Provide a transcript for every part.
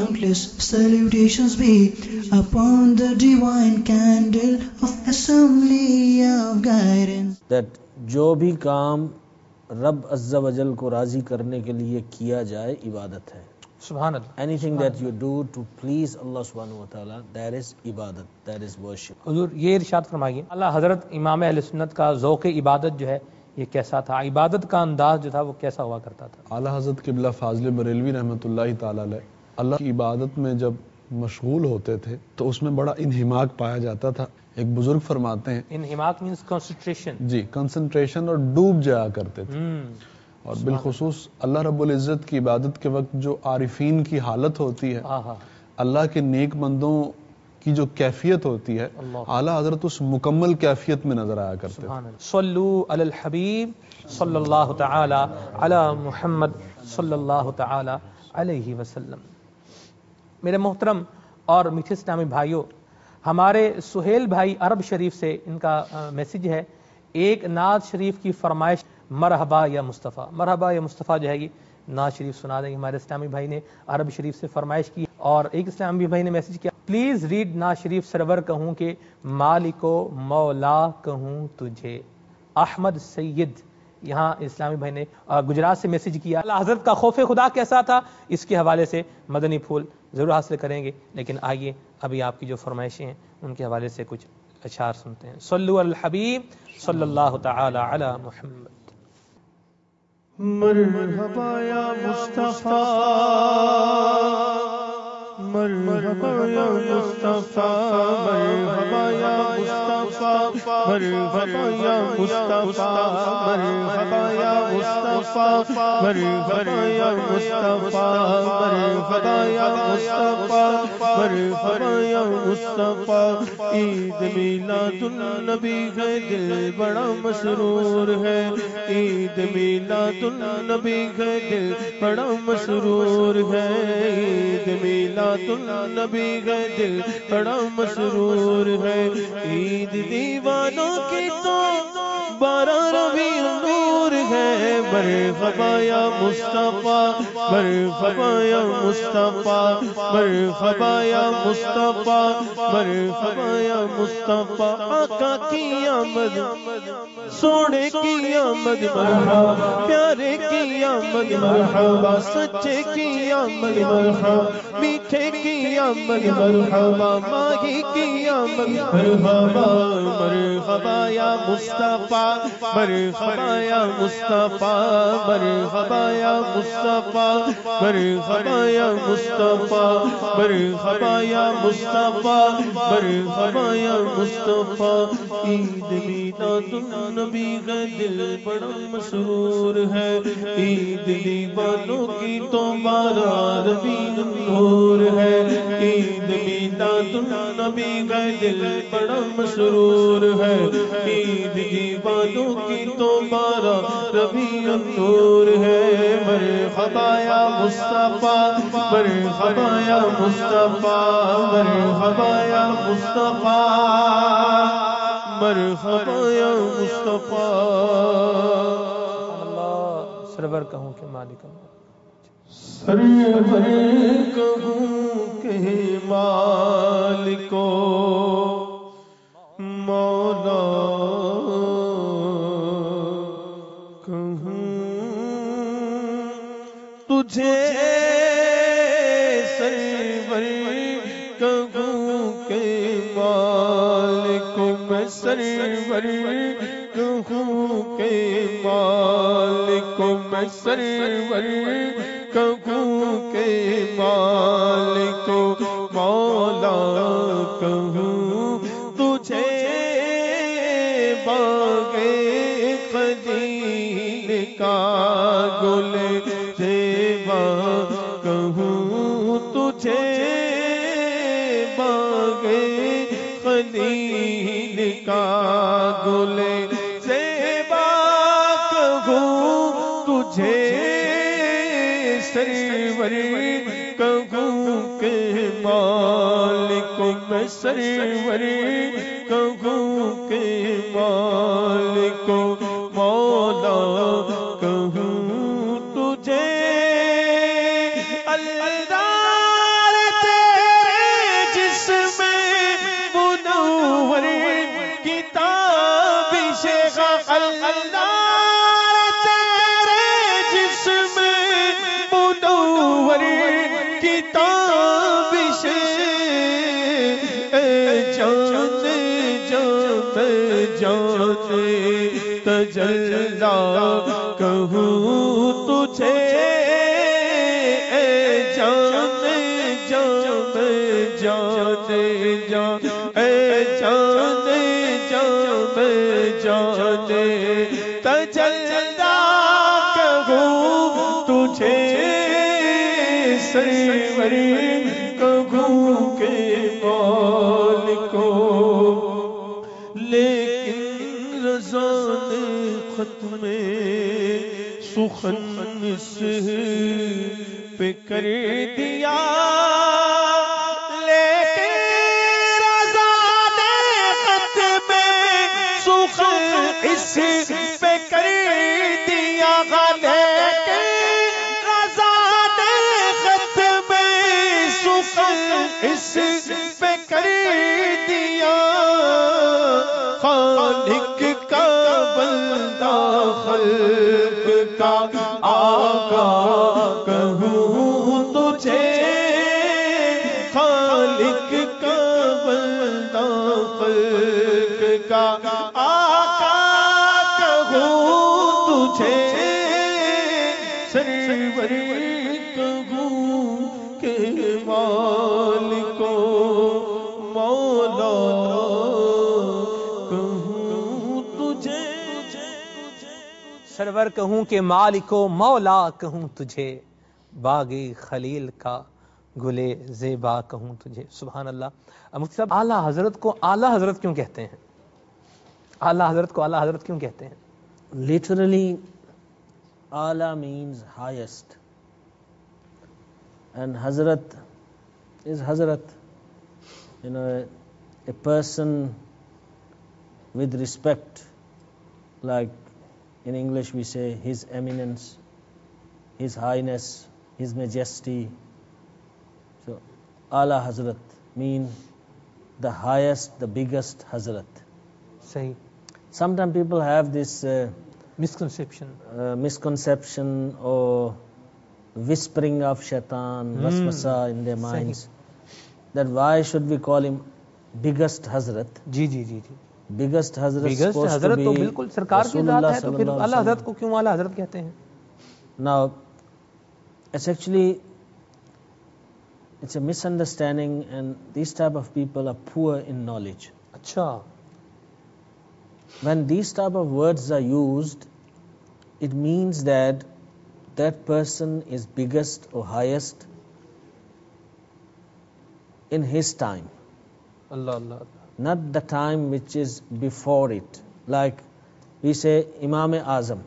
countless salutations be upon the divine candle of assembly of guidance. That جو بھی کام رب عز و جل کو راضی کرنے کے لیے کیا جائے عبادت ہے. سبحان اللہ. Anything that you do to please Allah subhanahu wa ta'ala, that is ibadat, that is worship. حضور یہ ارشاد فرمائیے اعلیٰ حضرت امام اہل سنت کا ذوق عبادت جو ہے یہ کیسا تھا، عبادت کا انداز جو تھا وہ کیسا ہوا کرتا تھا؟ اعلیٰ حضرت قبلہ فاضل بریلوی رحمۃ اللہ تعالی علیہ اللہ کی عبادت میں جب مشغول ہوتے تھے تو اس میں بڑا انہماک پایا جاتا تھا. ایک بزرگ فرماتے ہیں انہماک مینس کنسنٹریشن. جی کنسنٹریشن، اور ڈوب جایا کرتے تھے. اور بالخصوص اللہ رب العزت کی عبادت کے وقت جو عارفین کی حالت ہوتی ہے، اللہ کے نیک بندوں کی جو کیفیت ہوتی ہے، اعلیٰ حضرت اس مکمل کیفیت میں نظر آیا کرتے تھے. صلو علی الحبیب صلی اللہ تعالی علی محمد صلی اللہ تعالی علیہ وسلم. میرے محترم اور میٹھے اسلامی بھائیوں، ہمارے سہیل بھائی عرب شریف سے ان کا میسج ہے، ایک نعت شریف کی فرمائش، مرحبا یا مصطفیٰ. مرحبا یا مصطفیٰ جو ہے گی نعت شریف سنا دیں گے. ہمارے اسلامی بھائی نے عرب شریف سے فرمائش کی، اور ایک اسلامی بھائی نے میسج کیا، پلیز ریڈ نعت شریف سرور کہوں کہ مالک و مولا کہوں تجھے. احمد سید یہاں اسلامی بھائی نے گجرات سے میسج کیا. اللہ حضرت کا خوف خدا کیسا تھا، اس کے حوالے سے مدنی پھول ضرور حاصل کریں گے، لیکن آئیے ابھی آپ کی جو فرمائشیں ہیں ان کے حوالے سے کچھ اشعار سنتے ہیں. صلو علی الحبیب صلی اللہ تعالی علی محمد. مرحبا یا مصطفیٰ، مرحبا یا مصطفیٰ، مرحبا یا مصطفیٰ، مرحبا یا مصطفیٰ، مرحبا یا مصطفیٰ، مرحبا یا مصطفیٰ، مرحبا یا مصطفیٰ، مرحبا یا مصطفیٰ. عید میلاد النبی ہے دل بڑا مسرور ہے، عید میلاد النبی ہے دل بڑا مسرور ہے، عید میلاد النبی ہے دل بڑا مسرور ہے. عید دیوانوں کی تو 12 ربیع النور ہے. مرحبا یا مصطفیٰ، مرحبا یا مصطفیٰ، مرحبا یا مصطفیٰ، مرحبا یا مصطفیٰ. آقا کی آمد، سونے کی آمد مرحبا، پیارے کی آمد مرحبا، سچے کی آمد مرحبا، میٹھے کی آمد مرحبا، ماہی کی آمد مرحبا. مرحبا یا مصطفیٰ، مرحبا یا مصطفیٰ، مرحبا یا مصطفیٰ، مرحبا یا مصطفیٰ، مرحبا یا مصطفیٰ، مرحبا یا مصطفیٰ. عید میلاد النبی کا دل بڑا مسرور ہے، عید دیوانوں کی تو 12 ربیع النور ہے. عید میلاد النبی کا دل بڑا مسرور ہے، عید دیوانوں کی تو 12 ربیع النور ہے. مرحبا یا مصطفیٰ، مرحبا یا مصطفیٰ، مرحبا یا مصطفیٰ، مرحبا یا مصطفیٰ. اللہ سرور کہوں کہ مالک، سرور کہوں کہ مالک مولا کہوں تجھے، سرور کہوں کہ مالک، میں سرور کہوں کہ مالک، میں سرور کہوں کہ مالک، مولا کہوں تجھے. باغ خلیل کا گل زیبا کہوں تجھے، باغ خلیل کا گل زیبا کہوں تجھے. سرور کہوں کہ مالک، میں سرور کہوں کہ مالک، مولا کہوں تجھے. الدار اللہ تیرے جسم منور کی تابش تجلا کہوں تجھے جان جان جان جان جان جان تجلا کہوں تجھے سرور کہوں کے مالکو لیکن رضا نے ختم سخن سے پہ کر دیا لیکن رضا نے ختم سخن اس پہ کر دیا لیکن رضا نے ختم سخن اس پہ کر دیا خالق کا بندہ خلق کا آقا کہوں تجھے خالق کا بندہ خلق کا آقا کہوں تجھے سرور کہوں کہ مالکو مولا سرور کہوں کہ مالکو مولا کہوں تجھے باغ خلیل کا گلے زیبا کہوں تجھے. سبحان اللہ. مفتی صاحب اعلیٰ حضرت کو اعلیٰ حضرت کیوں کہتے ہیں؟ اعلیٰ حضرت کو اعلیٰ حضرت کیوں کہتے ہیں؟ Literally, Ala means highest, and Hazrat is Hazrat. You know, a person with respect, like in English we say His Eminence, His Highness, His Majesty. So, Ala Hazrat mean the highest, the biggest Hazrat. صحیح. Sometimes people have this misconception or whispering of shaitan, waswasa in their minds, that why should we call him biggest Hazrat? G G G G. Biggest Hazrat biggest supposed حضرت to تو be بالکل سرکار کی ذات ہے، تو پھر اعلیٰ حضرت کو کیوں اعلیٰ حضرت کہتے ہیں؟ Now, it's actually, it's a misunderstanding, and these type of people are poor in knowledge. اچھا. When these type of words are used, it means that that person is biggest or highest in his time, Allah Allah. not the time which is before it. Like we say Imam Azam.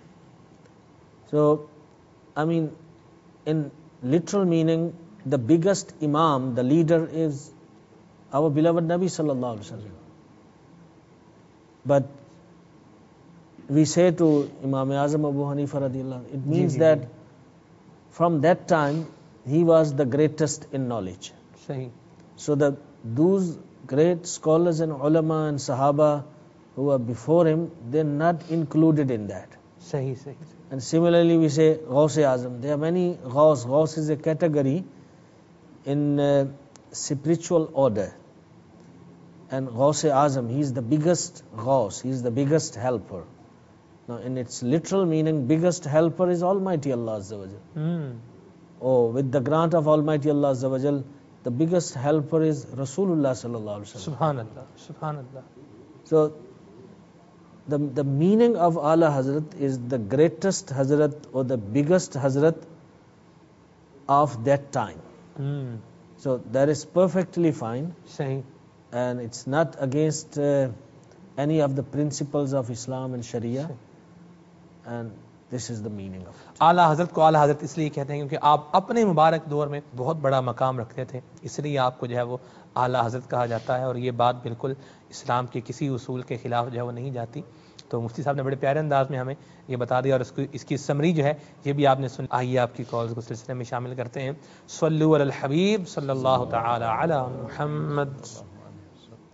So, I mean, in literal meaning, the biggest Imam, the leader, is our beloved Nabi sallallahu alaihi wasallam. But we say to Imam Azam Abu Hanifa radiyallahu anhu, it means that from that time he was the greatest in knowledge. صحیح. So those great scholars and ulama and sahaba who were before him, they're not included in that. صحیح صحیح. And similarly we say Ghaus Azam. There are many Ghaus. Ghaus is a category in spiritual order. And Ghaus Azam, he is the biggest Ghaus, he is the biggest helper. Now in its literal meaning, biggest helper is Almighty Allah Azza wa Jal. Oh, with the grant of Almighty Allah Azza wa Jal, the biggest helper is Rasulullah sallallahu alaihi wasallam. Subhanallah, Subhanallah. So the meaning of Ala Hazrat is the greatest Hazrat or the biggest Hazrat of that time. So that is perfectly fine. صحیح. And it's not against any of the principles of Islam and Sharia. And this is the meaning of it. اعلیٰ حضرت کو اعلیٰ حضرت اس لیے کہتے ہیں کیونکہ آپ اپنے مبارک دور میں بہت بڑا مقام رکھتے تھے، اس لیے آپ کو جو ہے وہ اعلیٰ حضرت کہا جاتا ہے، اور یہ بات بالکل اسلام کے کسی اصول کے خلاف جو ہے وہ نہیں جاتی. تو مفتی صاحب نے بڑے پیارے انداز میں ہمیں یہ بتا دیا، اور اس کی سمری جو ہے یہ بھی آپ نے سن. آئیے آپ کی کالز کو سلسلے میں شامل کرتے ہیں. صلو علی الحبیب صلی اللہ تعالی علی محمد.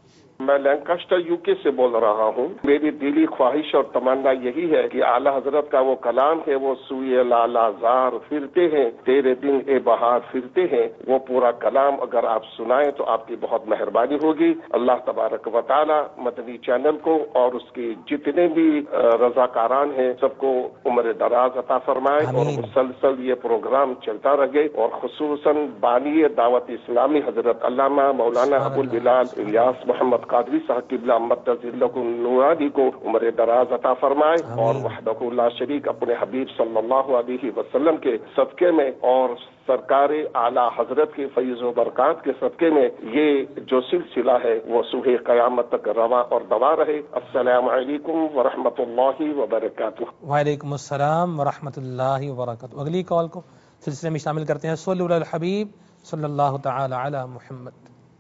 میں لینکسٹر UK سے بول رہا ہوں. میری دلی خواہش اور تمنا یہی ہے کہ اعلی حضرت کا وہ کلام ہے، وہ سوئے لالا زار پھرتے ہیں تیرے دن اے بہار پھرتے ہیں، وہ پورا کلام اگر آپ سنائیں تو آپ کی بہت مہربانی ہوگی. اللہ تبارک و تعالی مدنی چینل کو اور اس کی جتنے بھی رضاکاران ہیں سب کو عمر دراز عطا فرمائے اور مسلسل یہ پروگرام چلتا رہے، اور خصوصاً بانی دعوت اسلامی حضرت علامہ مولانا ابو البلال الیاس محمد قادری صاحب قبلہ مدد اللہ نورانی کو عمر دراز عطا فرمائے، اور وحدہ لا شریک اپنے حبیب صلی اللہ علیہ وسلم کے صدقے میں اور سرکار اعلی حضرت کے فیض و برکات کے صدقے میں یہ جو سلسلہ ہے وہ صبح قیامت تک رواں اور دوا رہے. السلام علیکم ورحمۃ اللہ وبرکاتہ. وعلیکم السلام ورحمۃ اللہ وبرکاتہ. اگلی کال کو سلسلے میں شامل کرتے ہیں. صلی اللہ الحبیب صلی اللہ تعالی علی محمد.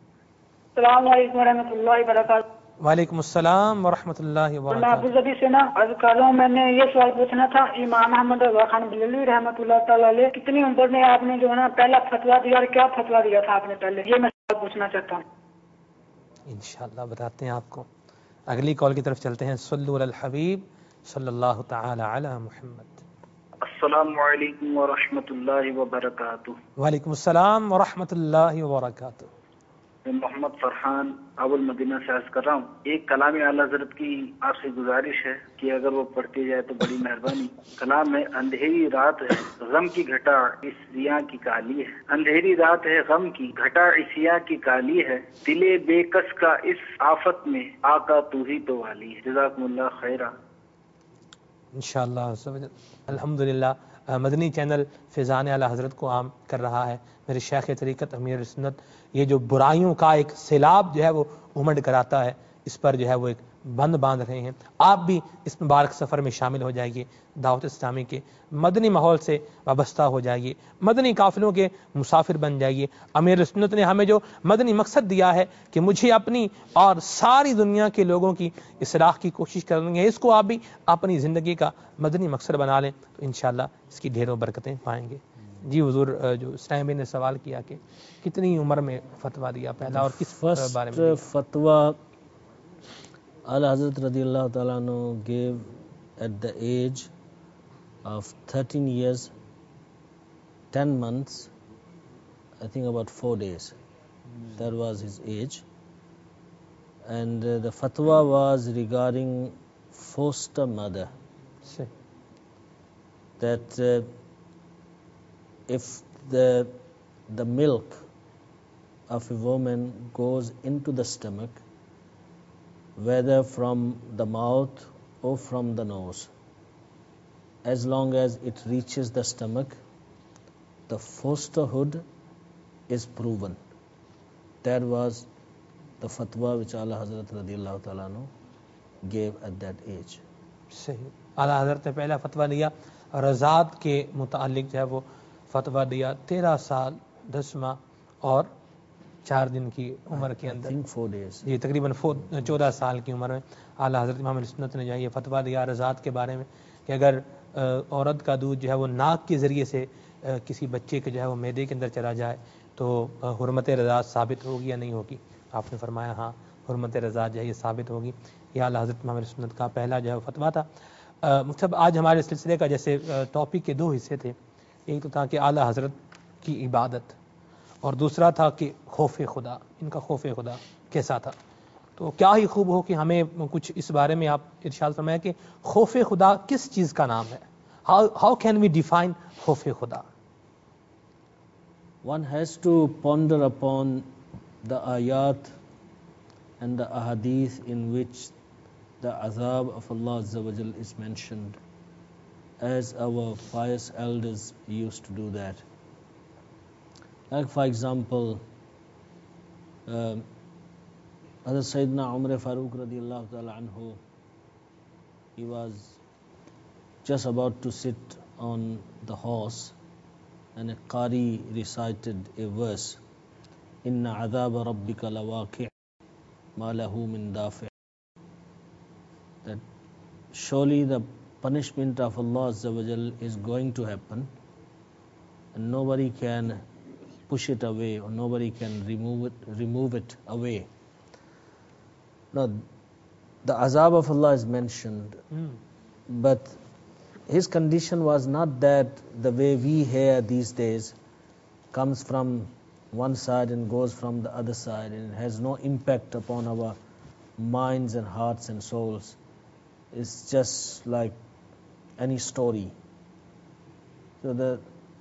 السلام علیکم ورحمۃ اللہ وبرکاتہ. وعلیکم السلام ورحمۃ اللہ میں وبرکاتہ. ابو ظبی سے نا عرض کر رہا ہوں، میں نے یہ سوال پوچھنا تھا، امام احمد رضا خان بریلوی رحمۃ اللہ تعالی علیہ کتنی عمر میں آپ نے جو ہے نا پہلا فتویٰ دیا اور کیا فتویٰ دیا تھا آپ نے پہلے، یہ میں سوال پوچھنا چاہتا ہوں. انشاءاللہ بتاتے ہیں آپ کو. اگلی کال کی طرف چلتے ہیں. صلو علی الحبیب صلی اللہ تعالی علی محمد. السلام علیکم ورحمۃ اللہ وبرکاتہ. وعلیکم السلام ورحمۃ اللہ وبرکاتہ. میں محمد فرحان اول مدینہ سے عرض کر رہا ہوں. ایک کلام اعلیٰ حضرت کی آپ سے گزارش ہے کہ اگر وہ پڑھتی جائے تو بڑی مہربانی. کلام میں اندھیری رات ہے غم کی گھٹا اس سیاہ کی کالی ہے. اندھیری رات ہے غم کی گھٹا اس سیاہ کی کالی ہے. دلے بے کس کا اس آفت میں آقا تو ہی تو والی ہے. جزاکم اللہ خیرہ. انشاءاللہ. الحمدللہ مدنی چینل فیضان اعلیٰ حضرت کو عام کر رہا ہے. میرے شیخ طریقت امیر سنت یہ جو برائیوں کا ایک سیلاب جو ہے وہ امڈ کراتا ہے، اس پر جو ہے وہ ایک بند باندھ رہے ہیں. آپ بھی اس مبارک سفر میں شامل ہو جائیے، دعوت اسلامی کے مدنی ماحول سے وابستہ ہو جائیے، مدنی قافلوں کے مسافر بن جائیے. امیر سنت نے ہمیں جو مدنی مقصد دیا ہے کہ مجھے اپنی اور ساری دنیا کے لوگوں کی اصلاح کی کوشش کرنی ہے، اس کو آپ بھی اپنی زندگی کا مدنی مقصد بنا لیں تو انشاءاللہ اس کی ڈھیروں برکتیں پائیں گے. جی حضور، جو اسلام نے سوال کیا کہ کتنی عمر میں فتویٰ دیا پہلا اور کس بارے میں؟ فرسٹ فتویٰ اعلی حضرت رضی اللہ تعالیٰ عنہ gave at the age of 13 years 10 months, I think about 4 days. That was his age. And the fatwa was regarding foster mother, that if the milk of a woman goes into the stomach, whether from the mouth or from the nose, as long as it reaches the stomach, the fosterhood is proven. That was the fatwa which Ala Hazrat radiyallahu ta'ala anhu gave at that age. صحیح. اعلیٰ حضرت نے پہلا فتویٰ دیا رضاعت کے متعلق جو ہے وہ فتویٰ دیا 13 سال 10 ماہ اور 4 دن کی عمر کے اندر. 4 days. یہ تقریباً 14 سال کی عمر میں اعلیٰ حضرت امام سنت نے جو ہے یہ فتویٰ دیا رضاعت کے بارے میں کہ اگر عورت کا دودھ جو ہے وہ ناک کے ذریعے سے کسی بچے کے جو ہے وہ معدے کے اندر چلا جائے تو حرمت رضاعت ثابت ہوگی یا نہیں ہوگی؟ آپ نے فرمایا ہاں حرمت رضاعت جو ہے یہ ثابت ہوگی. یہ اعلیٰ حضرت امام سنت کا پہلا جو ہے فتویٰ تھا. مطلب آج ہمارے سلسلے کا جیسے ٹاپک کے 2 حصے تھے، ایک تو تھا کہ اعلیٰ حضرت کی عبادت اور دوسرا تھا کہ خوف خدا، ان کا خوف خدا کیسا تھا. تو کیا ہی خوب ہو کہ ہمیں کچھ اس بارے میں آپ ارشاد فرمائیں کہ خوف خدا کس چیز کا نام ہے. ہاؤ کین وی ڈیفائن خوف خدا؟ One has to ponder upon the ayat and the ahadith in which the azab of Allah Azza wa Jal is mentioned, as our pious elders used to do that. Like for example, Hazrat Sayyidina Umar Farooq radiyallahu ta'ala anhu, he was just about to sit on the horse and a qari recited a verse, inna adhaba rabbika lawaqi' ma lahu min dafi', that surely the punishment of Allah Azza wa Jal is going to happen and nobody can push it away or nobody can remove it away. Now, the azab of Allah is mentioned, but his condition was not that the way we hear these days, comes from one side and goes from the other side, and it has no impact upon our minds and hearts and souls. It's just like any story. So the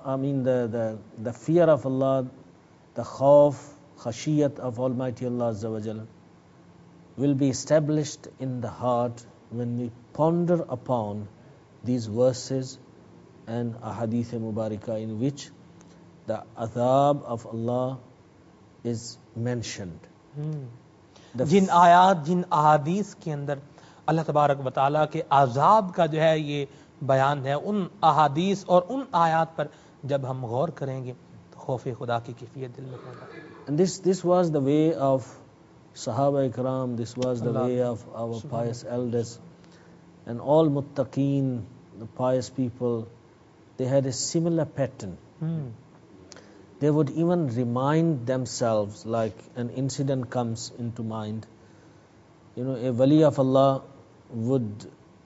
fear of Allah, the khawf, khashiyat of Almighty Allah Azza wa Jal will be established in the heart when we ponder upon these verses and ahadith mubarakah in which the azab of Allah is mentioned. جن آیات جن احادیث کے اندر اللہ تبارک و تعالیٰ کے عذاب کا جو ہے یہ بیان ہے، ان احادیث اور ان آیات پر جب ہم غور کریں گے تو خوف خدا کی کیفیت دل میں پیدا ہوگی. And this was the way of Sahaba Ikram, this was the way of our pious elders, and all muttaqeen, the pious people, they had a similar pattern. They would even remind themselves, like an incident comes into mind. A wali of Allah would,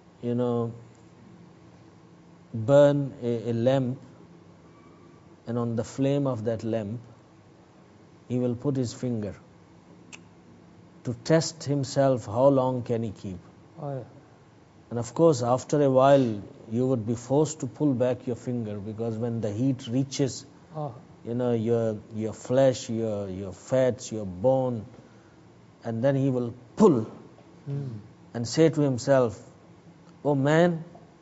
burn a lamp, and on the flame of that lamp, he will put his finger to test himself how long can he keep. And of course, after a while, you would be forced to pull back your finger, because when the heat reaches your flesh, your fats, your bone, and then he will pull and say to himself, "Oh man,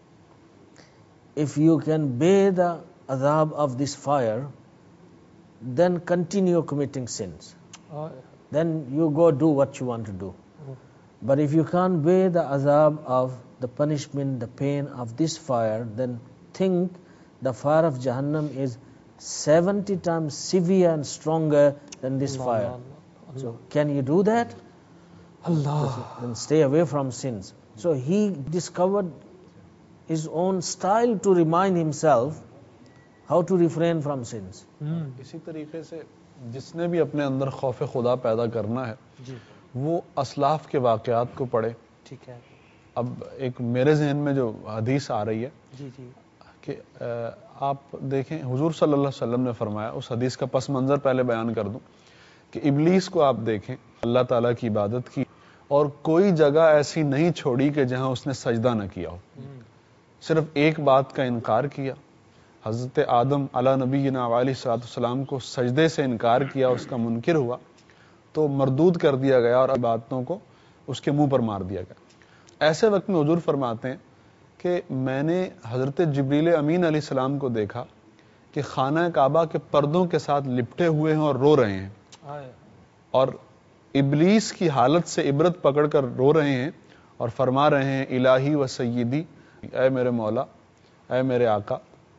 if you can bear the azab of this fire, then continue committing sins. Then you go do what you want to do. But if you can't bear the azab of the punishment, the pain of this fire, then think the fire of Jahannam is 70 times severe and stronger than this fire. So can you do that? Then stay away from sins." So he discovered his own style to remind himself how to refrain from sins. اسی طریقے سے جس نے بھی اپنے اندر خوف خدا پیدا کرنا ہے وہ اسلاف کے واقعات کو پڑھے. ٹھیک ہے. اب ایک میرے ذہن میں جو حدیث آ رہی ہے کہ آپ دیکھیں حضور صلی اللہ علیہ وسلم نے فرمایا، اس حدیث کا پس منظر پہلے بیان کر دوں کہ ابلیس کو آپ دیکھیں اللہ تعالیٰ کی عبادت کی اور کوئی جگہ ایسی نہیں چھوڑی کہ جہاں اس نے سجدہ نہ کیا ہو. صرف ایک بات کا انکار کیا، حضرت آدم علیہ نبینا علیہ الصلوۃ والسلام کو سجدے سے انکار کیا، اس کا منکر ہوا تو مردود کر دیا گیا اور باتوں کو اس کے منہ پر مار دیا گیا. ایسے وقت میں حضور فرماتے ہیں کہ میں نے حضرت جبریل امین علیہ السلام کو دیکھا کہ خانہ کعبہ کے پردوں کے ساتھ لپٹے ہوئے ہیں اور رو رہے ہیں، اور ابلیس کی حالت سے عبرت پکڑ کر رو رہے ہیں اور فرما رہے ہیں الہی و سیدی، اے میرے مولا، اے میرے آقا،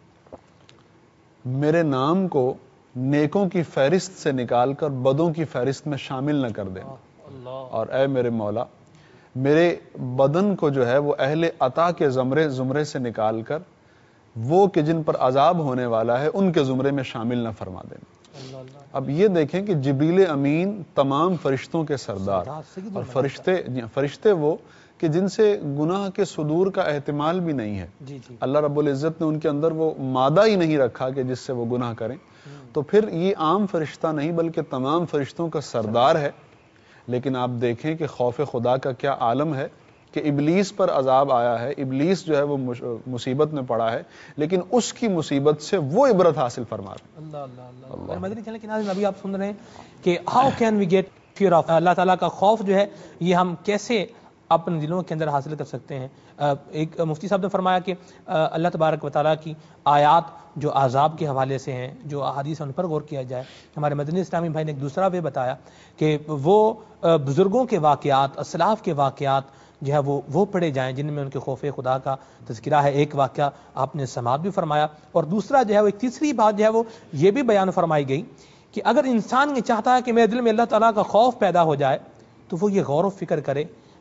میرے نام کو نیکوں کی فہرست سے نکال کر بدوں کی فہرست میں شامل نہ کر دینا، اور اے میرے مولا میرے بدن کو جو ہے وہ اہل عطا کے زمرے سے نکال کر وہ کہ جن پر عذاب ہونے والا ہے ان کے زمرے میں شامل نہ فرما دینا. اب یہ دیکھیں کہ جبریل امین تمام فرشتوں کے سردار، اور فرشتے وہ کہ جن سے گناہ کے صدور کا احتمال بھی نہیں ہے. اللہ رب العزت نے ان کے اندر وہ مادہ ہی نہیں رکھا کہ جس سے وہ گناہ کریں. تو پھر یہ عام فرشتہ نہیں بلکہ تمام فرشتوں کا سردار ہے. لیکن آپ دیکھیں کہ خوف خدا کا کیا عالم ہے کہ ابلیس پر عذاب آیا ہے، ابلیس جو ہے وہ مصیبت میں پڑا ہے، لیکن اس کی مصیبت سے وہ عبرت حاصل فرما رہے ہیں. مدنی چینل کے ناظرین، ابھی آپ سن رہے ہیں کہ how can we get fear of اللہ تعالیٰ کا خوف جو ہے یہ ہم کیسے اپنے دلوں کے اندر حاصل کر سکتے ہیں. ایک مفتی صاحب نے فرمایا کہ اللہ تبارک و تعالیٰ کی آیات جو عذاب کے حوالے سے ہیں، جو احادیث ان پر غور کیا جائے. ہمارے مدنی اسلامی بھائی نے ایک دوسرا وے بتایا کہ وہ بزرگوں کے واقعات، اسلاف کے واقعات جو ہے وہ پڑھے جائیں جن میں ان کے خوف خدا کا تذکرہ ہے. ایک واقعہ آپ نے سماعت بھی فرمایا، اور دوسرا جو ہے وہ ایک تیسری بات جو ہے وہ یہ بھی بیان فرمائی گئی کہ اگر انسان یہ چاہتا ہے کہ میرے دل میں اللہ تعالیٰ کا خوف پیدا ہو جائے تو وہ یہ غور و فکر کرے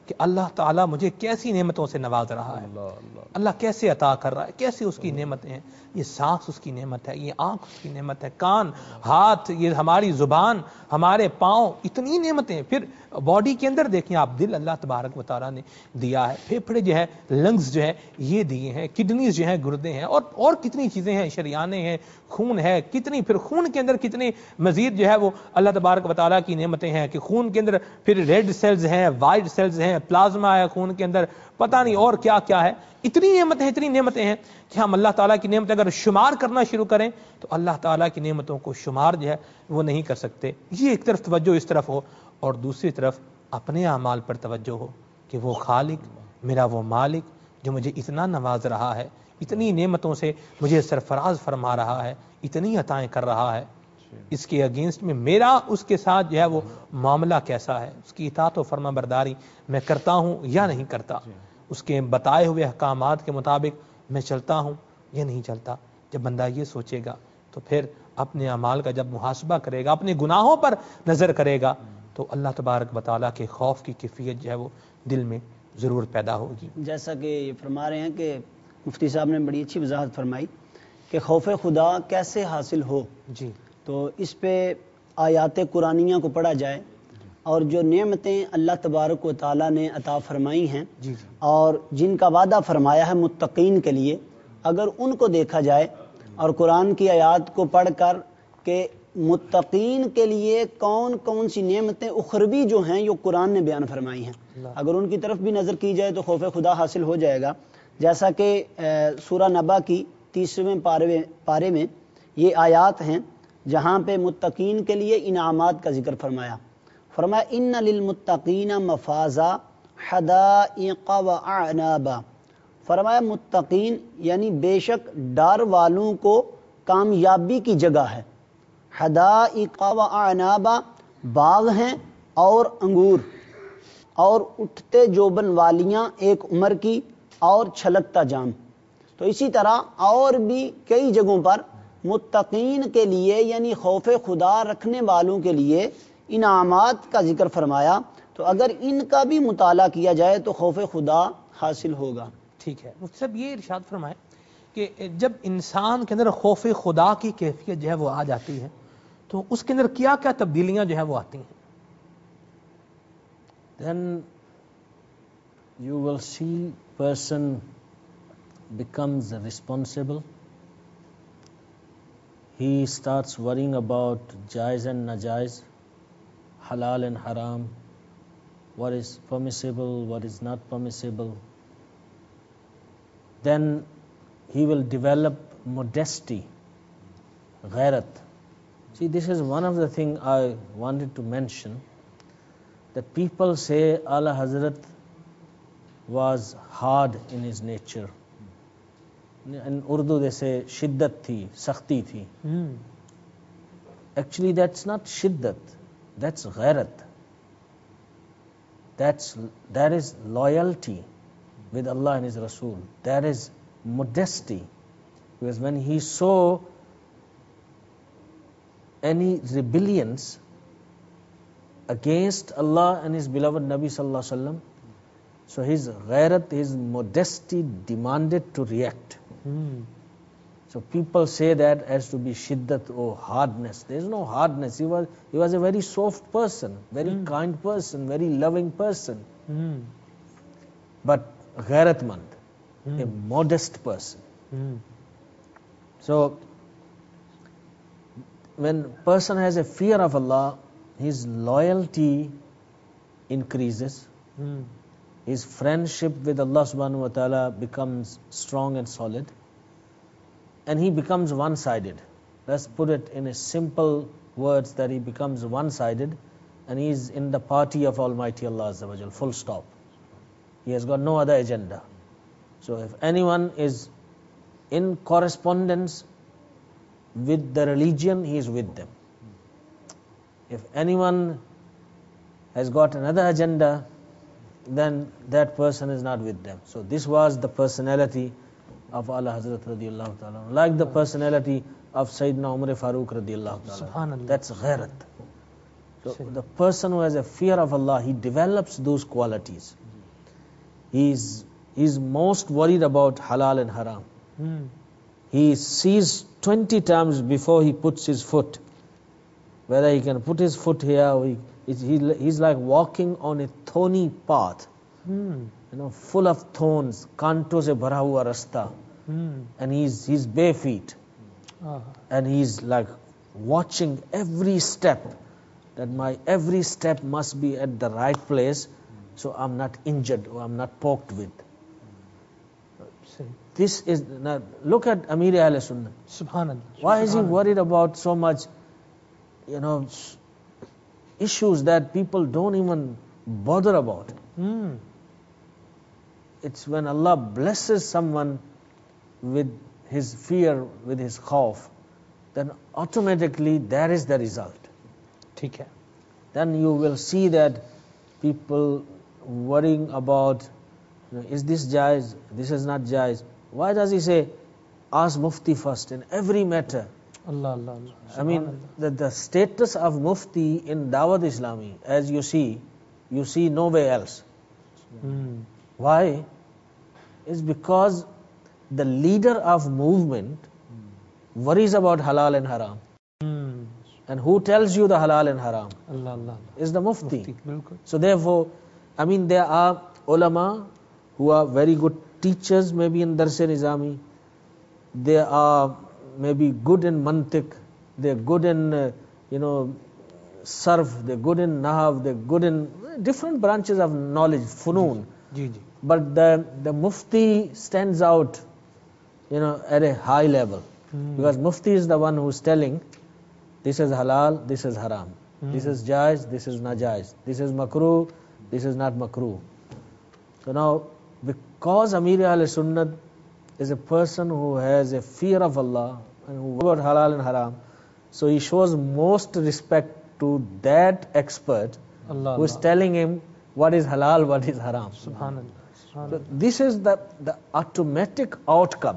کہ اللہ تعالیٰ مجھے کیسی نعمتوں سے نواز رہا ہے, اللہ کیسے عطا کر رہا ہے, کیسی اس کی نعمتیں ہیں. یہ سانس اس کی نعمت ہے, یہ آنکھ اس کی نعمت ہے, کان, ہاتھ, یہ ہماری زبان, ہمارے پاؤں, اتنی نعمتیں. پھر باڈی کے اندر دیکھیں آپ, دل اللہ تبارک و تعالیٰ نے دیا ہے, پھیپھڑے جو ہے, لنگز جو ہے یہ دیے ہیں, کڈنیز جو ہیں, گردے ہیں, اور کتنی چیزیں ہیں, شریانے ہیں, خون ہے, کتنی, پھر خون کے اندر کتنے مزید جو ہے وہ اللہ تبارک و تعالیٰ کی نعمتیں ہیں کہ خون کے اندر پھر ریڈ سیلز ہیں, وائٹ سیلز ہیں, پلازما ہے خون کے اندر, پتہ نہیں اور کیا کیا ہے. اتنی نعمتیں ہیں کہ ہم اللہ تعالیٰ کی نعمت اگر شمار کرنا شروع کریں تو اللہ تعالیٰ کی نعمتوں کو شمار جو ہے وہ نہیں کر سکتے. یہ ایک طرف توجہ اس طرف ہو, اور دوسری طرف اپنے اعمال پر توجہ ہو کہ وہ خالق, میرا وہ مالک جو مجھے اتنا نواز رہا ہے, اتنی نعمتوں سے مجھے سرفراز فرما رہا ہے, اتنی عطائیں کر رہا ہے, اس کے اگینسٹ میں میرا اس کے ساتھ جو ہے وہ معاملہ کیسا ہے, اس کی اطاعت و فرما برداری میں کرتا ہوں یا نہیں کرتا, اس کے بتائے ہوئے احکامات کے مطابق میں چلتا ہوں یا نہیں چلتا. جب بندہ یہ سوچے گا تو پھر اپنے اعمال کا جب محاسبہ کرے گا, اپنے گناہوں پر نظر کرے گا, تو اللہ تبارک و تعالیٰ کے خوف کی کیفیت جو ہے وہ دل میں ضرور پیدا ہوگی. جیسا کہ یہ فرما رہے ہیں کہ مفتی صاحب نے بڑی اچھی وضاحت فرمائی کہ خوف خدا کیسے حاصل ہو. جی, تو اس پہ آیات قرآنیہ کو پڑھا جائے, اور جو نعمتیں اللہ تبارک و تعالیٰ نے عطا فرمائی ہیں اور جن کا وعدہ فرمایا ہے متقین کے لیے, اگر ان کو دیکھا جائے اور قرآن کی آیات کو پڑھ کر کہ متقین کے لیے کون کون سی نعمتیں اخروی جو ہیں جو قرآن نے بیان فرمائی ہیں, اگر ان کی طرف بھی نظر کی جائے تو خوف خدا حاصل ہو جائے گا. جیسا کہ سورہ نبا کی 30ویں پارے میں یہ آیات ہیں جہاں پہ متقین کے لیے انعامات کا ذکر فرمایا. ان للمتقین مفازا حدائق واعنابا. فرمایا متقین یعنی بے شک ڈر والوں کو کامیابی کی جگہ ہے. حدائق واعنابا, باغ ہیں اور انگور, اور اٹھتے جوبن والیاں ایک عمر کی, اور چھلکتا جام. تو اسی طرح اور بھی کئی جگہوں پر متقین کے لیے یعنی خوف خدا رکھنے والوں کے لیے انعامات کا ذکر فرمایا. تو اگر ان کا بھی مطالعہ کیا جائے تو خوف خدا حاصل ہوگا. ٹھیک ہے, مفتی صاحب یہ ارشاد فرمائے کہ جب انسان کے اندر خوف خدا کی کیفیت جو ہے وہ آ جاتی ہے تو اس کے اندر کیا کیا تبدیلیاں جو ہے وہ آتی ہیں. Then you will see person becomes responsible. He starts worrying about jaiz and najaiz, halal and haram, what is permissible, what is not permissible. Then he will develop modesty, ghairat. See, this is one of the things I wanted to mention, that people say Ala Hazrat was hard in his nature. In Urdu they say shiddat thi, sakhti thi. Actually that's not shiddat, that's ghairat. That is loyalty with Allah and His Rasul. That is modesty. Because when he saw any rebellions against Allah and His beloved Nabi Sallallahu Alaihi Wasallam, so his ghairat, his modesty demanded to react. So people say that as to be shiddat or hardness. There is no hardness. He was a very soft person, very kind person, very loving person. But ghairatmand, a modest person. So when person has a fear of Allah, his loyalty increases. His friendship with Allah subhanahu wa ta'ala becomes strong and solid, and he becomes one-sided. Let's put it in a simple words, that he becomes one-sided and he is in the party of Almighty Allah Azza wa Jal, full stop. He has got no other agenda. So if anyone is in correspondence with the religion, he is with them. If anyone has got another agenda, then that person is not with them. So this was the personality of Ala Hazrat radiyallahu ta'ala, like the personality of Sayyidina Umar Farooq radiyallahu ta'ala. That's ghairat. So the person who has a fear of Allah, he develops those qualities. he's most worried about halal and haram. He sees 20 times before he puts his foot, whether he can put his foot here or he's like walking on a thorny path, full of thorns, kanton se bhara hua rasta, and he's bare feet, and he's like watching every step, that my every step must be at the right place, so I'm not injured or I'm not poked with. This is, now look at Amir Ahl Sunnah. Subhanallah. Why is he worried about so much, issues that people don't even bother about? It's when Allah blesses someone with his fear, with his khawf, then automatically that is the result. ٹھیک ہے. Then you will see that people worrying about, is this jaiz, this is not jaiz. Why does he say, ask Mufti first in every matter? Allah, Allah, Allah. I mean, the status of Mufti in Dawat Islami, as you see nowhere else. Why? It's because the leader of movement worries about halal and haram. And who tells you the halal and haram? Allah, Allah. Is the Mufti. بالکل. So therefore, I mean, there are ulama who are very good teachers, maybe in Dars-e-Nizami. They are maybe good in mantiq, they're good in, sarf, they're good in nahav, they're good in different branches of knowledge, funoon. But the Mufti stands out, at a high level. Because Mufti is the one who's telling, this is halal, this is haram. This is jaiz, this is najaiz. This is makruh, this is not makruh. So now, because Amir Ahl Sunnat is a person who has a fear of Allah and who knows about halal and haram, so he shows most respect to that expert who is telling him what is halal, what is haram. Subhanallah. So this is the automatic outcome.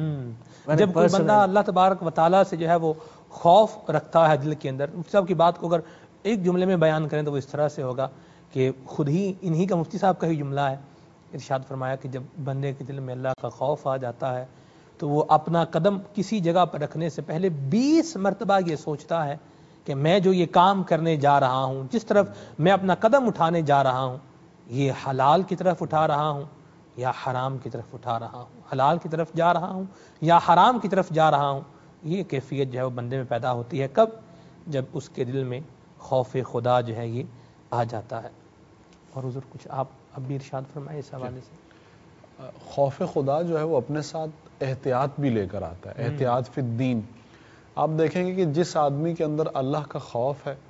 جب کوئی بندہ اللہ تبارک و تعالیٰ سے جو ہے وہ خوف رکھتا ہے دل کے اندر، مفتی صاحب کی بات کو اگر ایک جملے میں بیان کریں تو وہ اس طرح سے ہوگا کہ خود ہی انہی کا مفتی صاحب کا ہی جملہ ہے. ارشاد فرمایا کہ جب بندے کے دل میں اللہ کا خوف آ جاتا ہے تو وہ اپنا قدم کسی جگہ پر رکھنے سے پہلے 20 مرتبہ یہ سوچتا ہے کہ میں جو یہ کام کرنے جا رہا ہوں، جس طرف میں اپنا قدم اٹھانے جا رہا ہوں، یہ حلال کی طرف اٹھا رہا ہوں یا حرام کی طرف اٹھا رہا ہوں، حلال کی طرف جا رہا ہوں یا حرام کی طرف جا رہا ہوں. یہ کیفیت جو ہے وہ بندے میں پیدا ہوتی ہے کب؟ جب اس کے دل میں خوف خدا جو ہے یہ آ جاتا ہے. اور حضور کچھ آپ اب بھی ارشاد فرمائے اس حوالے سے. خوف خدا جو ہے وہ اپنے ساتھ احتیاط بھی لے کر آتا ہے، احتیاط فی الدین. آپ دیکھیں گے کہ جس آدمی کے اندر اللہ کا خوف ہے،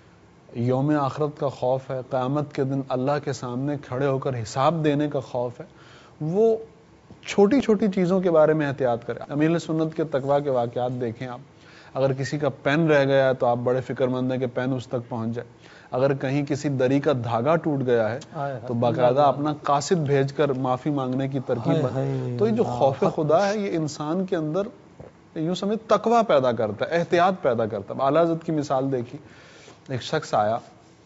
یوم آخرت کا خوف ہے، قیامت کے دن اللہ کے سامنے کھڑے ہو کر حساب دینے کا خوف ہے، وہ چھوٹی چھوٹی چیزوں کے بارے میں احتیاط کرے. امیر سنت کے تقویٰ کے واقعات دیکھیں آپ. اگر کسی کا پین رہ گیا ہے تو آپ بڑے فکر مند ہیں کہ پین اس تک پہنچ جائے. اگر کہیں کسی دری کا دھاگا ٹوٹ گیا ہے تو باقاعدہ اپنا قاصد بھیج کر معافی مانگنے کی ترکیب ہے. تو یہ جو خوف خدا ہے یہ انسان کے اندر یوں سمجھ تقویٰ پیدا کرتا ہے، احتیاط پیدا کرتا ہے. اعلیٰ حضرت کی مثال دیکھی، ایک شخص آیا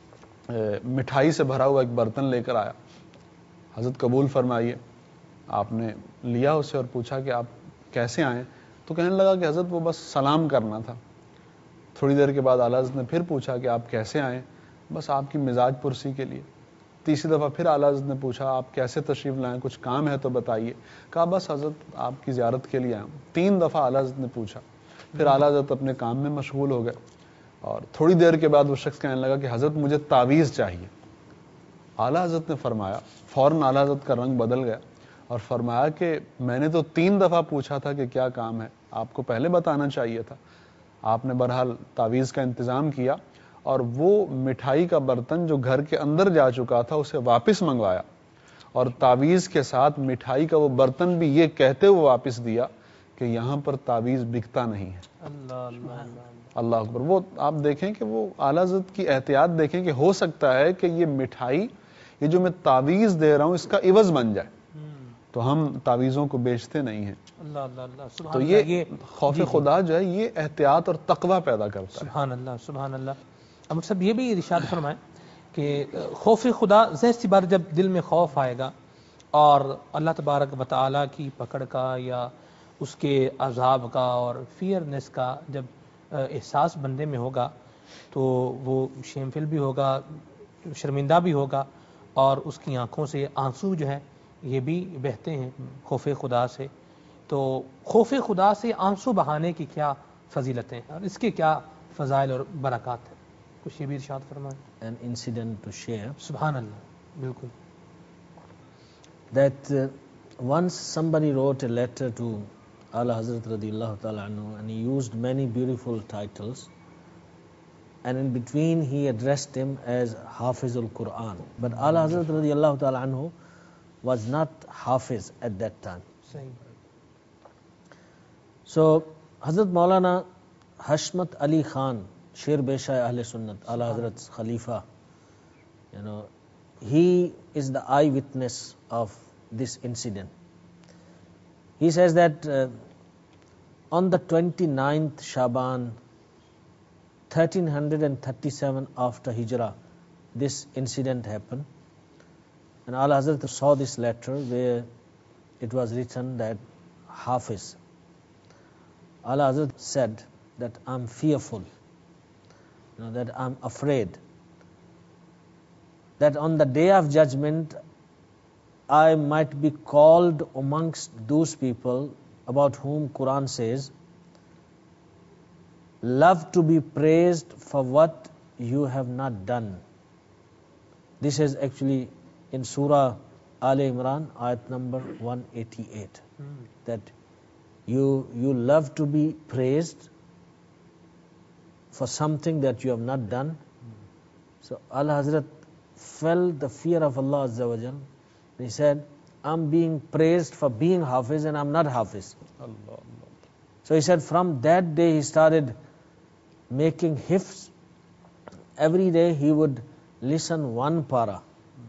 مٹھائی سے بھرا ہوا ایک برتن لے کر آیا. حضرت قبول فرمائیے. آپ نے لیا اسے اور پوچھا کہ آپ کیسے آئیں؟ تو کہنے لگا کہ حضرت وہ بس سلام کرنا تھا. تھوڑی دیر کے بعد اعلیٰ حضرت نے پھر پوچھا کہ آپ کیسے آئیں؟ بس آپ کی مزاج پرسی کے لیے. تیسری دفعہ پھر اعلیٰ حضرت نے پوچھا آپ کیسے تشریف لائیں، کچھ کام ہے تو بتائیے. کہا بس حضرت آپ کی زیارت کے لیے آیا ہوں. 3 دفعہ اعلیٰ حضرت نے پوچھا. پھر اعلیٰ حضرت اپنے کام میں مشغول ہو گئے اور تھوڑی دیر کے بعد وہ شخص کہنے لگا کہ حضرت مجھے تعویذ چاہیے. اعلیٰ حضرت نے فرمایا، فوراً اعلیٰ حضرت کا رنگ بدل گیا اور فرمایا کہ میں نے تو 3 دفعہ پوچھا تھا کہ کیا کام ہے، آپ کو پہلے بتانا چاہیے تھا. آپ نے بہرحال تعویذ کا انتظام کیا اور وہ مٹھائی کا برتن جو گھر کے اندر جا چکا تھا اسے واپس منگوایا اور تعویذ کے ساتھ مٹھائی کا وہ برتن بھی یہ کہتے ہوئے واپس دیا کہ یہاں پر تعویذ بکتا نہیں ہے. اللہ اکبر. وہ آپ دیکھیں کہ وہ اعلیٰ حضرت کی احتیاط دیکھیں کہ ہو سکتا ہے کہ یہ مٹھائی، یہ جو میں تعویذ دے رہا ہوں اس کا عوض بن جائے، تو ہم تعویذوں کو بیچتے نہیں ہیں. تو یہ خوف خدا جو ہے یہ احتیاط اور تقویٰ پیدا کرتا ہے. سبحان اللہ، سبحان اللہ. اب سب یہ بھی ارشاد فرمائیں کہ خوف خدا، ظاہر سی بات جب دل میں خوف آئے گا और अल्लाह तबारक व तआला की पकड़ का या उसके अजाब का और फियरनेस का जब एहसास बंदे में होगा तो वो शेमफिल भी होगा, शर्मिंदा भी होगा और उसकी आंखों से आंसू जो है ये भी बहते हैं खौफ खुदा से। तो खौफ खुदा से आंसू बहाने की क्या फजीलतें हैं और इसके क्या फ़ज़ाइल और बरक़ात हैं, कुछ ये भी इरशाद फरमाएं। An incident to share. सुभान अल्लाह, बिल्कुल। That once somebody wrote a letter to Ala Hazrat radiyallahu ta'ala anhu, and he used many beautiful titles, and in between he addressed him as Hafizul Quran. But Ala Hazrat radiyallahu ta'ala anhu was not Hafiz at that time. Same. So Hazrat Maulana Hashmat Ali Khan, Sher Besha Ahle Sunnat, Ala Hazrat's Khalifa, he is the eyewitness of this incident. He says that on the 29th Shaban 1337 after Hijrah, this incident happened, and Ala Hazrat saw this letter where it was written that Hafiz. Ala Hazrat said that I'm fearful, that I'm afraid that on the day of judgment I might be called amongst those people about whom Quran says, love to be praised for what you have not done. This is actually in Surah Al Imran, ayat number 188. That you love to be praised for something that you have not done. So Ala Hazrat felt the fear of Allah Azza wa Jal. He said, I'm being praised for being Hafiz and I'm not Hafiz. Allah. So he said from that day he started making hifz. Every day he would listen one para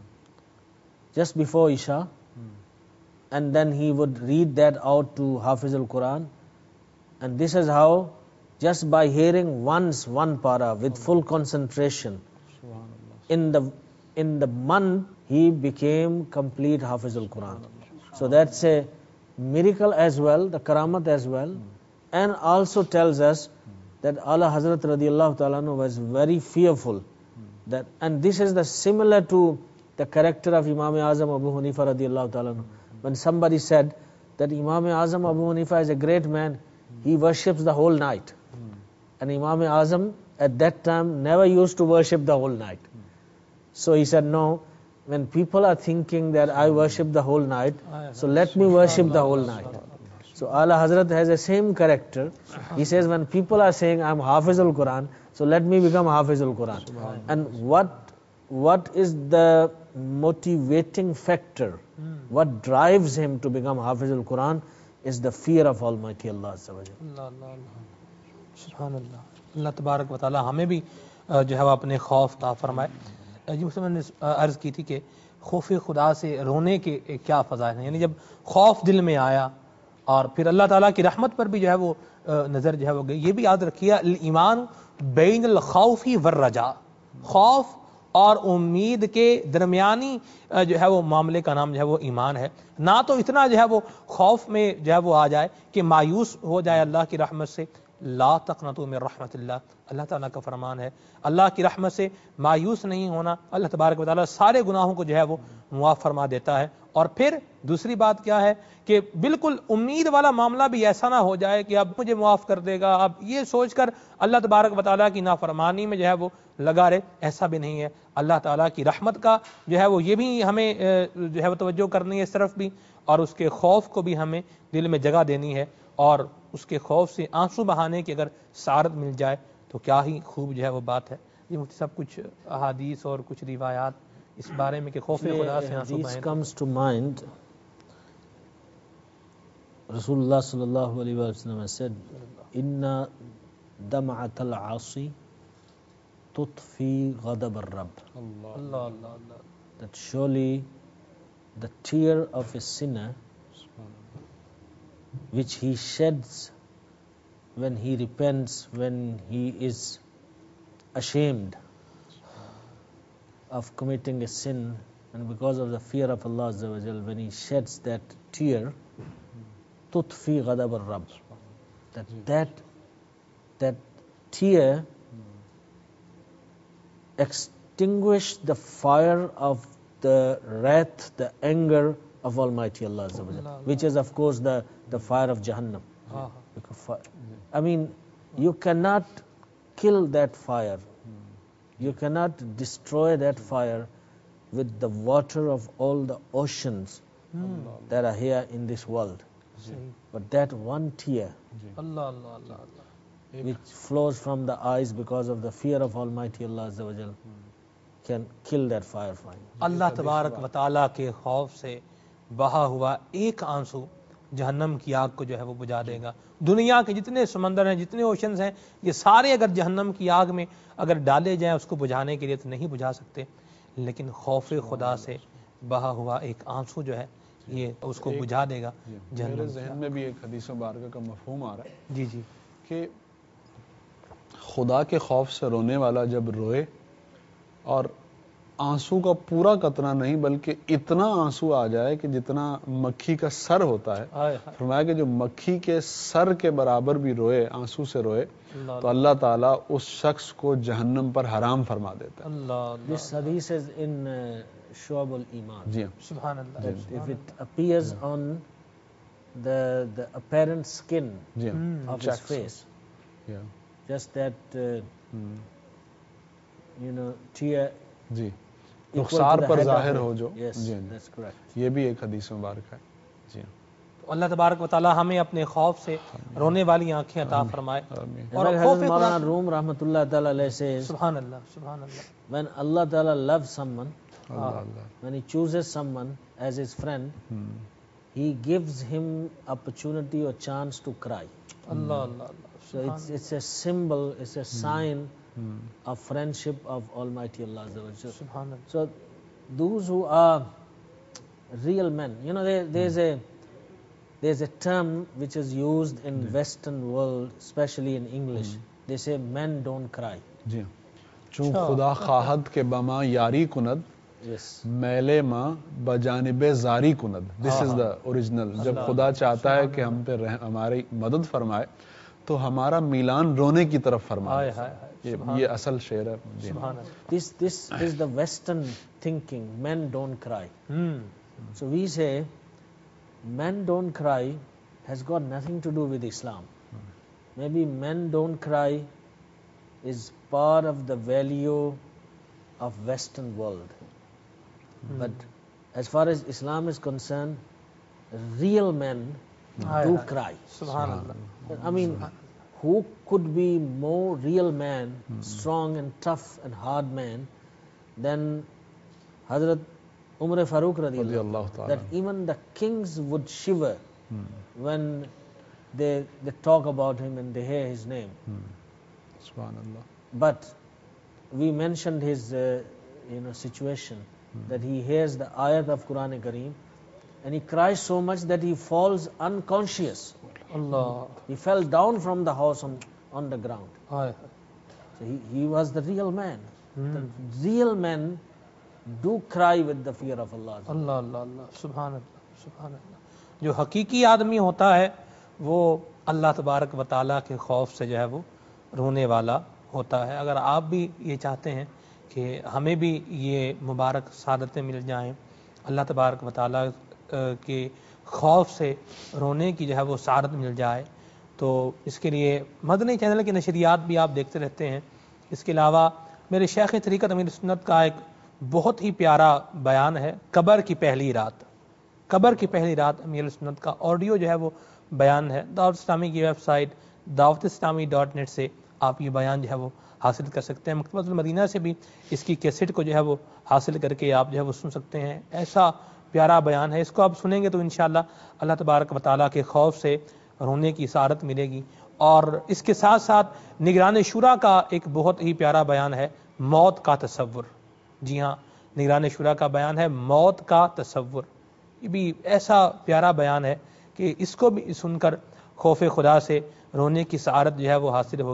just before Isha, and then he would read that out to Hafiz al-Quran. And this is how, just by hearing once one para with full concentration, in the month he became complete Hafiz al-Quran. So that's a miracle as well, the karamat as well, and also tells us that Ala Hazrat radiyallahu ta'ala was very fearful. That, and this is the similar to the character of Imam Azam Abu Hanifa radiyallahu ta'ala. When somebody said that Imam Azam Abu Hanifa is a great man, he worships the whole night. And Imam Azam at that time never used to worship the whole night. So he said, no, when people are thinking that I worship the whole night, so let me worship the whole night. So Ala Hazrat has the same character. He says, when people are saying I'm Hafiz al-Quran, so let me become Hafiz al-Quran. And what is the motivating factor? What drives him to become Hafiz al-Quran is the fear of Almighty Allah Azza wa Jalla. सुभान अल्लाह। अल्लाह तबारक व तआला हमें भी जो है वो अपने खौफ ता फरमाए। जी मुझसे मैंने अर्ज़ की थी कि खौफ खुदा से रोने के क्या फ़ज़ाइल हैं, यानी जब खौफ दिल में आया और फिर अल्लाह ताला की रहमत पर भी जो है वो नज़र जो है वो गई। ये भी याद रखिए, ईमान बैनल खौफी वर रजा, खौफ और उम्मीद के दरमियानी जो है वो मामले का नाम जो है वो ईमान है। ना तो इतना जो है वो खौफ में जो है वो आ जाए कि मायूस हो जाए अल्लाह की रहमत से, ला तक़नतू मिन रहमतिल्लाह, अल्लाह ताला का फरमान है, अल्लाह की रहमत से मायूस नहीं होना। अल्लाह तबारक व तआला सारे गुनाहों को जो है वो मुआफ़ फरमा देता है। और फिर दूसरी बात क्या है कि बिल्कुल उम्मीद वाला मामला भी ऐसा ना हो जाए कि अब मुझे मुआफ़ कर देगा, अब ये सोचकर अल्लाह तबारक व तआला की नाफरमानी में जो है वो लगा रहे, ऐसा भी नहीं है। अल्लाह ताला की रहमत का जो है वो ये भी हमें जो है वो तवज्जो करनी है इस तरफ भी, और उसके खौफ को भी हमें दिल में जगह देनी है, और उसके खौफ से आंसू बहाने की अगर सारत मिल जाए तो क्या ही खूब जो है वो बात है। ये मुफ्ती साहब कुछ अहादीस और कुछ रिवायात इस बारे में कि खौफ खुदा से आंसू बहाने। comes to mind, Rasulullah sallallahu alaihi wasallam has said, inna dam'atal asi tutfi ghadab ar-rabb. Allah, that surely the tear of a sinner which he sheds when he repents, when he is ashamed of committing a sin, And because of the fear of Allah Azza wa Jal, when he sheds that tear, tutfi ghadab ar-Rabb, that tear extinguished the fire of the wrath, the anger of Almighty Allah Azza wa Jal, which is of course the fire of Jahannam. I mean, you cannot kill that fire. You cannot destroy that fire with the water of all the oceans that are here in this world. But that one tear which flows from the eyes because of the fear of Almighty Allah Azza wa Jal can kill that fire for you. اللہ تبارک و تعالیٰ کے خوف سے بہا ہوا ایک آنسو جہنم کی آگ کو جو ہے وہ بجھا دے گا. دنیا کے جتنے سمندر ہیں، جتنے اوشنز ہیں، یہ سارے اگر جہنم کی آگ میں اگر ڈالے جائیں اس کو بجھانے کے لیے تو نہیں بجھا سکتے، لیکن خوف خدا سے بہا ہوا ایک آنسو جو ہے یہ اس کو بجھا دے گا. میرے ذہن میں بھی ایک حدیث مبارکہ کا مفہوم آ رہا ہے جی کہ خدا کے خوف سے رونے والا جب روئے اور آنسو کا پورا قطرہ نہیں بلکہ اتنا آنسو آ جائے کہ جتنا مکھی کا سر ہوتا ہے، فرمایا کہ جو مکھی کے سر کے برابر بھی روئے، آنسو سے روئے، تو اللہ تعالیٰ اس شخص کو جہنم پر حرام فرما دیتا ہے. This hadith is in Shu'ab al-Iman. جی سبحان اللہ. If it appears on the apparent skin of his face, just that tear جی رخسار پر ظاہر ہو جو. Yes, that's correct. یہ بھی ایک حدیث مبارک ہے. جی اللہ تبارک و تعالیٰ ہمیں اپنے خوف سے رونے والی آنکھیں عطا فرمائے. اور حضرت مولانا روم رحمۃ اللہ تعالی علیہ سے سبحان اللہ سبحان اللہ. When Allah Ta'ala loves someone, when he chooses someone as his friend, he gives him opportunity or chance to cry. Allah Allah. So it's a symbol, it's a sign of friendship of Almighty Allah Azza wa Jalla. So those who are real men, there's a term which is used in Western world, especially in English. They say men don't cry. جی چون خدا خواہد کے بما یاری کند میلے ماں بجانب زاری کند. This is the original. جب خدا چاہتا ہے کہ ہم پہ ہماری مدد فرمائے تو ہمارا میلان رونے کی طرف فرمائے. یہ اصل شعر ہے. This is the Western thinking. Men don't cry. So we say men don't cry has got nothing to do with Islam. Maybe men don't cry is part of the value of Western world. But as far as Islam is concerned, real men do cry. Subhanallah. I mean, who could be more real man, strong and tough and hard man than Hazrat Umar Farooq radiyallahu ta'ala, that even the kings would shiver when they talk about him and they hear his name. Subhanallah. But we mentioned his situation, that he hears the ayat of Quran Kareem and he cries so much that he falls unconscious. Allah. He fell down from the house on the ground. So he was the real man. The real men do cry with the fear of Allah. اللہ اللہ اللہ. سبحان اللہ سبحان اللہ. جو حقیقی آدمی ہوتا ہے وہ اللہ تبارک و تعالیٰ کے خوف سے جو ہے وہ رونے والا ہوتا ہے. اگر آپ بھی یہ چاہتے ہیں کہ ہمیں بھی یہ مبارک سعادتیں مل جائیں، اللہ تبارک و تعالیٰ کے خوف سے رونے کی جو ہے وہ سعادت مل جائے، تو اس کے لیے مدنی چینل کے نشریات بھی آپ دیکھتے رہتے ہیں. اس کے علاوہ میرے شیخ طریقت امیر سنت کا ایک بہت ہی پیارا بیان ہے، قبر کی پہلی رات. قبر کی پہلی رات امیر سنت کا آڈیو جو ہے وہ بیان ہے. دعوت اسلامی کی ویب سائٹ dawat-islami.net سے آپ یہ بیان جو ہے وہ حاصل کر سکتے ہیں. مکتبۃ المدینہ سے بھی اس کی کیسٹ کو جو ہے وہ حاصل کر کے آپ جو ہے وہ سن سکتے ہیں. ایسا پیارا بیان ہے، اس کو آپ سنیں گے تو انشاءاللہ اللہ تبارک و تعالیٰ کے خوف سے رونے کی سعادت ملے گی. اور اس کے ساتھ ساتھ نگران شورا کا ایک بہت ہی پیارا بیان ہے، موت کا تصور. جی ہاں، نگران شورا کا بیان ہے موت کا تصور. یہ بھی ایسا پیارا بیان ہے کہ اس کو بھی سن کر خوف خدا سے رونے کی سعادت جو ہے وہ حاصل ہوگی.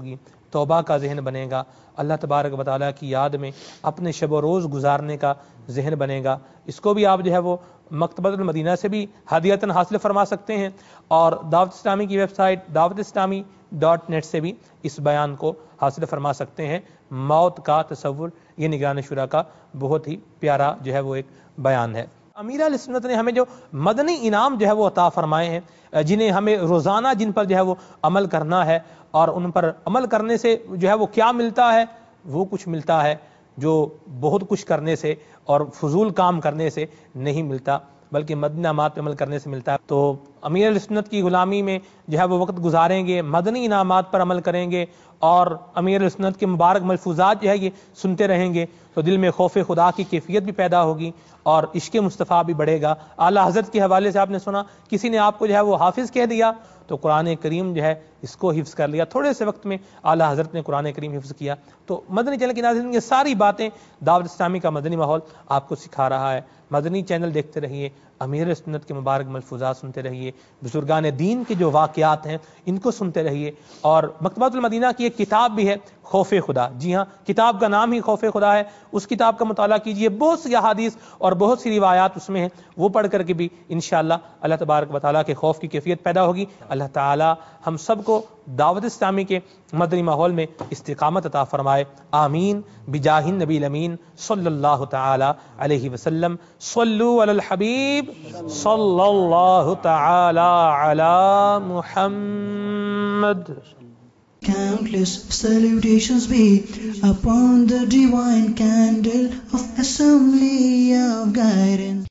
توبہ کا ذہن بنے گا، اللہ تبارک و تعالیٰ کی یاد میں اپنے شب و روز گزارنے کا ذہن بنے گا. اس کو بھی آپ جو ہے وہ مکتبۃ المدینہ سے بھی ہدیۃً حاصل فرما سکتے ہیں، اور دعوت اسلامی کی ویب سائٹ dawat-islami.net سے بھی اس بیان کو حاصل فرما سکتے ہیں. موت کا تصور، یہ نگران شورا کا بہت ہی پیارا جو ہے وہ ایک بیان ہے. امیر اہل سنت نے ہمیں جو مدنی انعام جو ہے وہ عطا فرمائے ہیں، جنہیں ہمیں روزانہ جن پر جو ہے وہ عمل کرنا ہے، اور ان پر عمل کرنے سے جو ہے وہ کیا ملتا ہے، وہ کچھ ملتا ہے جو بہت کچھ کرنے سے اور فضول کام کرنے سے نہیں ملتا، بلکہ مدنی انعامات پہ عمل کرنے سے ملتا ہے. تو امیر اہل سنت کی غلامی میں جو ہے وہ وقت گزاریں گے، مدنی انعامات پر عمل کریں گے، اور امیر اہل سنت کے مبارک ملفوظات جو ہے یہ سنتے رہیں گے، تو دل میں خوف خدا کی کیفیت بھی پیدا ہوگی اور عشق مصطفیٰ بھی بڑھے گا. اعلیٰ حضرت کے حوالے سے آپ نے سنا، کسی نے آپ کو جو ہے وہ حافظ کہہ دیا تو قرآن کریم جو ہے اس کو حفظ کر لیا، تھوڑے سے وقت میں اعلیٰ حضرت نے قرآن کریم حفظ کیا. تو مدنی چینل کے ناظرین یہ ساری باتیں دعوت اسلامی کا مدنی ماحول آپ کو سکھا رہا ہے. مدنی چینل دیکھتے رہیے، امیر سنت کے مبارک ملفوظات سنتے رہیے، بزرگان دین کے جو واقعات ہیں ان کو سنتے رہیے. اور مکتبۃ المدینہ کی ایک کتاب بھی ہے خوف خدا، جی ہاں کتاب کا نام ہی خوف خدا ہے. اس کتاب کا مطالعہ کیجئے، بہت سی احادیث اور بہت سی روایات اس میں ہیں، وہ پڑھ کر کے بھی انشاءاللہ اللہ تبارک و تعالیٰ کے خوف کی کیفیت پیدا ہوگی. اللہ تعالیٰ ہم سب کو دعوت اسلامی کے مدنی ماحول میں استقامت عطا فرمائے. آمین بجاہ النبی الامین صلی اللہ تعالی علیہ وسلم. صلو علی الحبیب صلی اللہ تعالی علی محمد. Countless salutations be upon the divine candle of assembly of guidance.